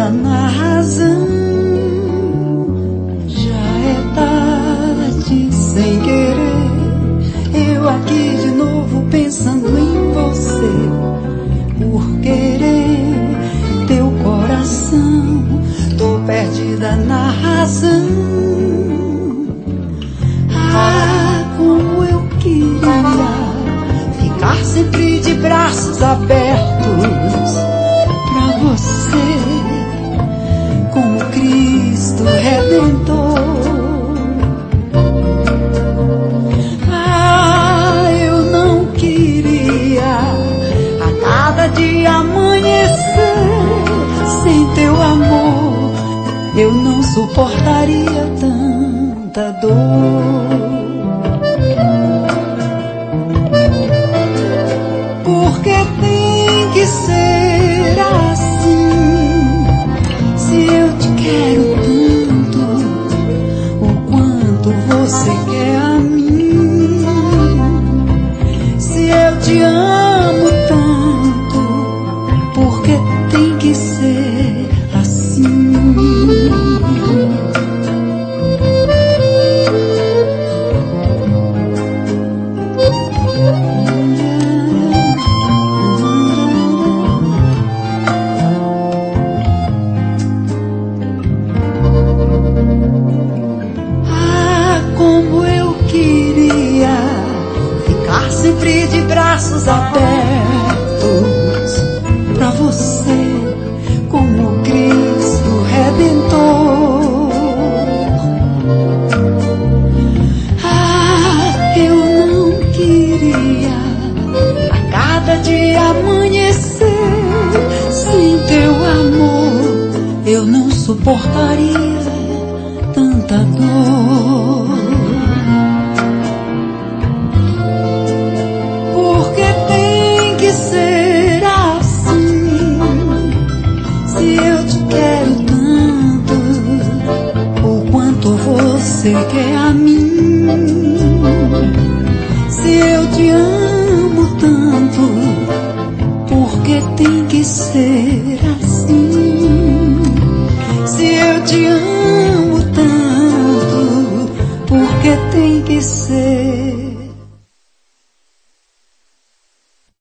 perdida na razão. Já é tarde sem querer, eu aqui de novo pensando em você. Por querer teu coração, tô perdida na razão. Ah, como eu queria ficar sempre de braços abertos pra você, como Cristo Redentor. Ah, eu não queria a cada dia amanhecer sem teu amor. Eu não suportaria tanta dor. Porque tem que ser assim. Se eu te quero tanto, o quanto você quer a mim. Se eu te amo tanto, porque tem que ser assim. Sempre de braços abertos pra você, como Cristo Redentor. Ah, eu não queria a cada dia amanhecer sem teu amor. Eu não suportaria tanta dor. Você quer a mim. Se eu te amo tanto, porque tem que ser assim. Se eu te amo tanto, porque tem que ser